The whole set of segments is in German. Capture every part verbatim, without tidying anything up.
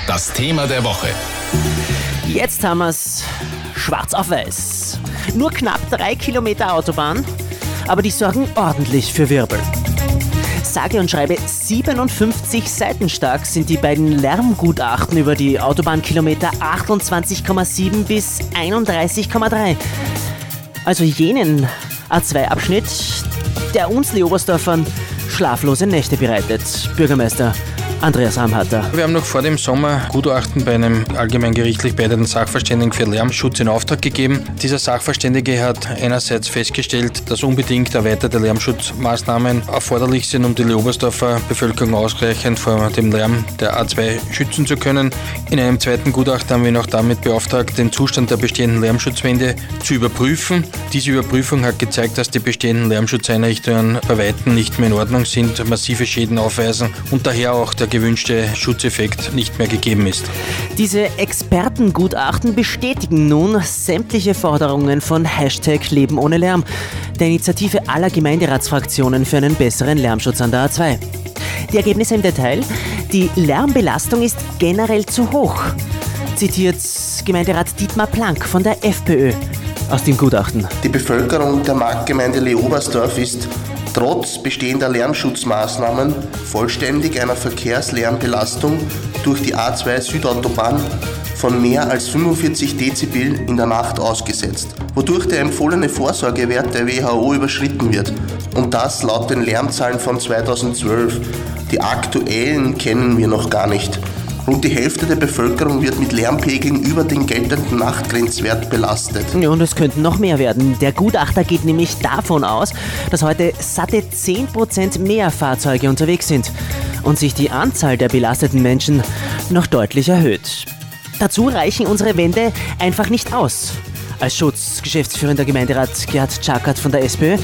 Das Thema der Woche. Jetzt haben wir es schwarz auf weiß. Nur knapp drei Kilometer Autobahn, aber die sorgen ordentlich für Wirbel. Sage und schreibe siebenundfünfzig Seiten stark sind die beiden Lärmgutachten über die Autobahnkilometer achtundzwanzig Komma sieben bis einunddreißig Komma drei. Also jenen A zwei Abschnitt, der uns Leobersdorfern schlaflose Nächte bereitet. Bürgermeister Andreas Ramharter. Wir haben noch vor dem Sommer Gutachten bei einem allgemeingerichtlich beeideten Sachverständigen für Lärmschutz in Auftrag gegeben. Dieser Sachverständige hat einerseits festgestellt, dass unbedingt erweiterte Lärmschutzmaßnahmen erforderlich sind, um die Leobersdorfer Bevölkerung ausreichend vor dem Lärm der A zwei schützen zu können. In einem zweiten Gutachten haben wir ihn auch damit beauftragt, den Zustand der bestehenden Lärmschutzwände zu überprüfen. Diese Überprüfung hat gezeigt, dass die bestehenden Lärmschutzeinrichtungen bei Weitem nicht mehr in Ordnung sind, massive Schäden aufweisen und daher auch der gewünschte Schutzeffekt nicht mehr gegeben ist. Diese Expertengutachten bestätigen nun sämtliche Forderungen von Hashtag Leben ohne Lärm, der Initiative aller Gemeinderatsfraktionen für einen besseren Lärmschutz an der A zwei. Die Ergebnisse im Detail: Die Lärmbelastung ist generell zu hoch, zitiert Gemeinderat Dietmar Plank von der FPÖ aus dem Gutachten. Die Bevölkerung der Marktgemeinde Leobersdorf ist trotz bestehender Lärmschutzmaßnahmen vollständig einer Verkehrslärmbelastung durch die A zwei Südautobahn von mehr als fünfundvierzig Dezibel in der Nacht ausgesetzt, wodurch der empfohlene Vorsorgewert der W H O überschritten wird. Und das laut den Lärmzahlen von zweitausendzwölf. Die aktuellen kennen wir noch gar nicht. Rund die Hälfte der Bevölkerung wird mit Lärmpegeln über den geltenden Nachtgrenzwert belastet. Ja, und es könnten noch mehr werden. Der Gutachter geht nämlich davon aus, dass heute satte zehn Prozent mehr Fahrzeuge unterwegs sind und sich die Anzahl der belasteten Menschen noch deutlich erhöht. Dazu reichen unsere Wände einfach nicht aus. Als Schutz geschäftsführender Gemeinderat Gerhard Czakert von der SPÖ.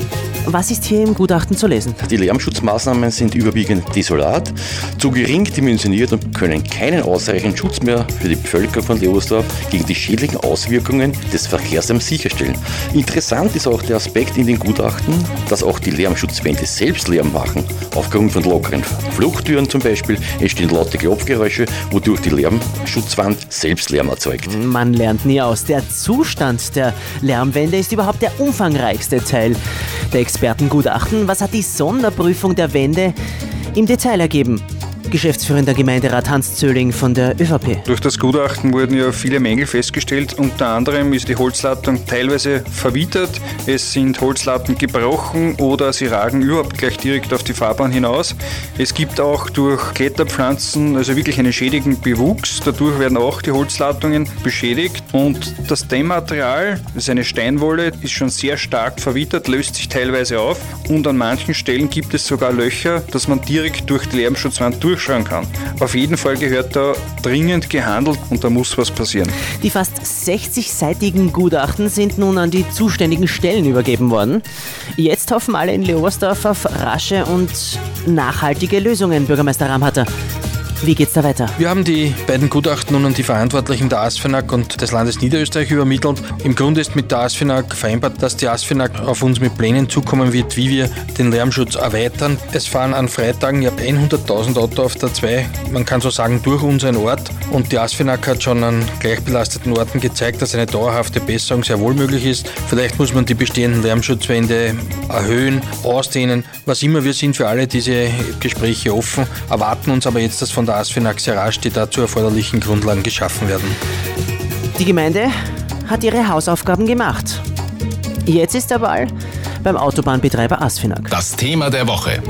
Was ist hier im Gutachten zu lesen? Die Lärmschutzmaßnahmen sind überwiegend desolat, zu gering dimensioniert und können keinen ausreichenden Schutz mehr für die Bevölkerung von Leobersdorf gegen die schädlichen Auswirkungen des Verkehrslärms sicherstellen. Interessant ist auch der Aspekt in den Gutachten, dass auch die Lärmschutzwände selbst Lärm machen. Aufgrund von lockeren Fluchttüren zum Beispiel entstehen laute Klopfgeräusche, wodurch die Lärmschutzwand selbst Lärm erzeugt. Man lernt nie aus. Der Zustand der Lärmwände ist überhaupt der umfangreichste Teil der Expertengutachten. Was hat die Sonderprüfung der Wände im Detail ergeben? Geschäftsführender Gemeinderat Hans Zöhling von der ÖVP. Durch das Gutachten wurden ja viele Mängel festgestellt. Unter anderem ist die Holzlattung teilweise verwittert, es sind Holzlatten gebrochen oder sie ragen überhaupt gleich direkt auf die Fahrbahn hinaus. Es gibt auch durch Kletterpflanzen also wirklich einen schädigen Bewuchs. Dadurch werden auch die Holzlattungen beschädigt. Und das Dämmmaterial, das ist eine Steinwolle, ist schon sehr stark verwittert, löst sich teilweise auf. Und an manchen Stellen gibt es sogar Löcher, dass man direkt durch die Lärmschutzwand durchschauen kann. Auf jeden Fall gehört da dringend gehandelt und da muss was passieren. Die fast sechzig-seitigen Gutachten sind nun an die zuständigen Stellen übergeben worden. Jetzt hoffen alle in Leobersdorf auf rasche und nachhaltige Lösungen, Bürgermeister Ramharter. Wie geht's da weiter? Wir haben die beiden Gutachten nun an die Verantwortlichen der ASFINAG und des Landes Niederösterreich übermittelt. Im Grunde ist mit der ASFINAG vereinbart, dass die ASFINAG auf uns mit Plänen zukommen wird, wie wir den Lärmschutz erweitern. Es fahren an Freitagen ja hunderttausend Auto auf der zwei, man kann so sagen, durch unseren Ort. Und die ASFINAG hat schon an gleichbelasteten Orten gezeigt, dass eine dauerhafte Besserung sehr wohl möglich ist. Vielleicht muss man die bestehenden Lärmschutzwände erhöhen, ausdehnen, was immer. Wir sind für alle diese Gespräche offen, erwarten uns aber jetzt, dass von der ASFINAG sehr rasch die dazu erforderlichen Grundlagen geschaffen werden. Die Gemeinde hat ihre Hausaufgaben gemacht. Jetzt ist der Ball beim Autobahnbetreiber ASFINAG. Das Thema der Woche.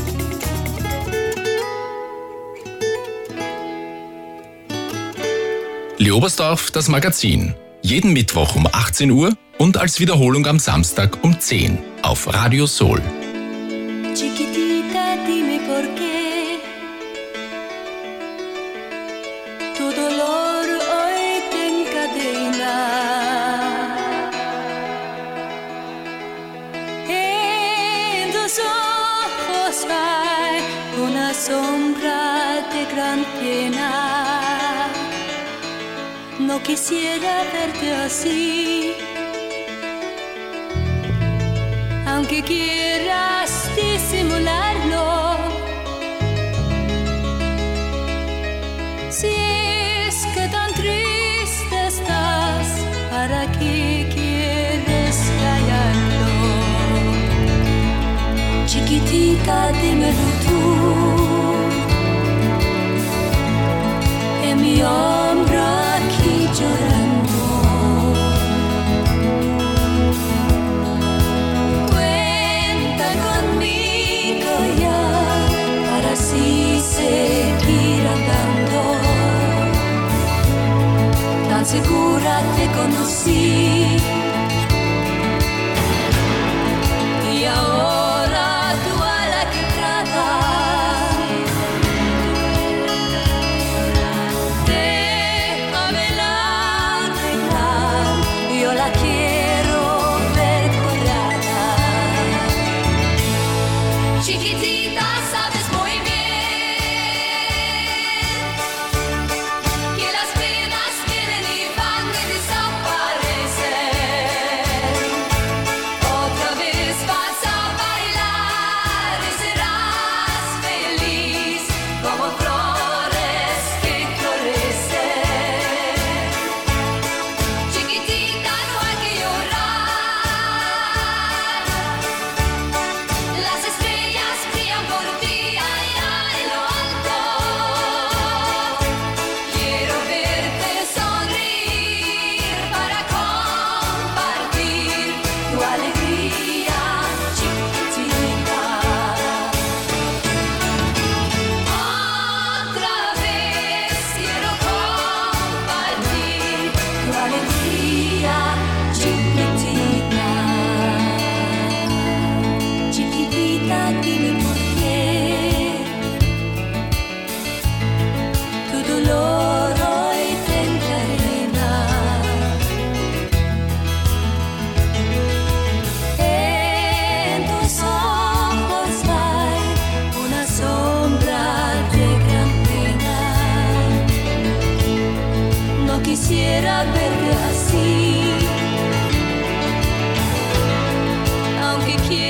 Leobersdorf, das Magazin. Jeden Mittwoch um achtzehn Uhr und als Wiederholung am Samstag um zehn auf Radio Soul. Chiquitita, dime por qué tu dolor hoy te encadena. En tus ojos hay una sombra de gran pena. No quisiera verte así, aunque quieras disimularlo. Si es que tan triste estás, ¿para qué quieres callarlo? Chiquitita, dímelo tú, en mi hombro aquí llorando. Cuenta conmigo ya, para así seguir andando. Tan segura te conocí y ahora tú a la que tratas, déjamela arreglar, yo la quiero ver curada. Chiquitita, sabes muy bien que las penas vienen y van y desaparecen. Otra vez vas a bailar y serás feliz como flores que florecen. Chiquitita, no hay que llorar, las estrellas brillan por ti allá en lo alto. Quiero verte sonreír para compartir tu alegría, chiquitita. Otra vez quiero compartir tu alegría, chiquitita. Chiquitita, dime por qué tu dolor hoy te encadena. En tus ojos hay una sombra de gran pena. No quisiera verte así, aunque quiera.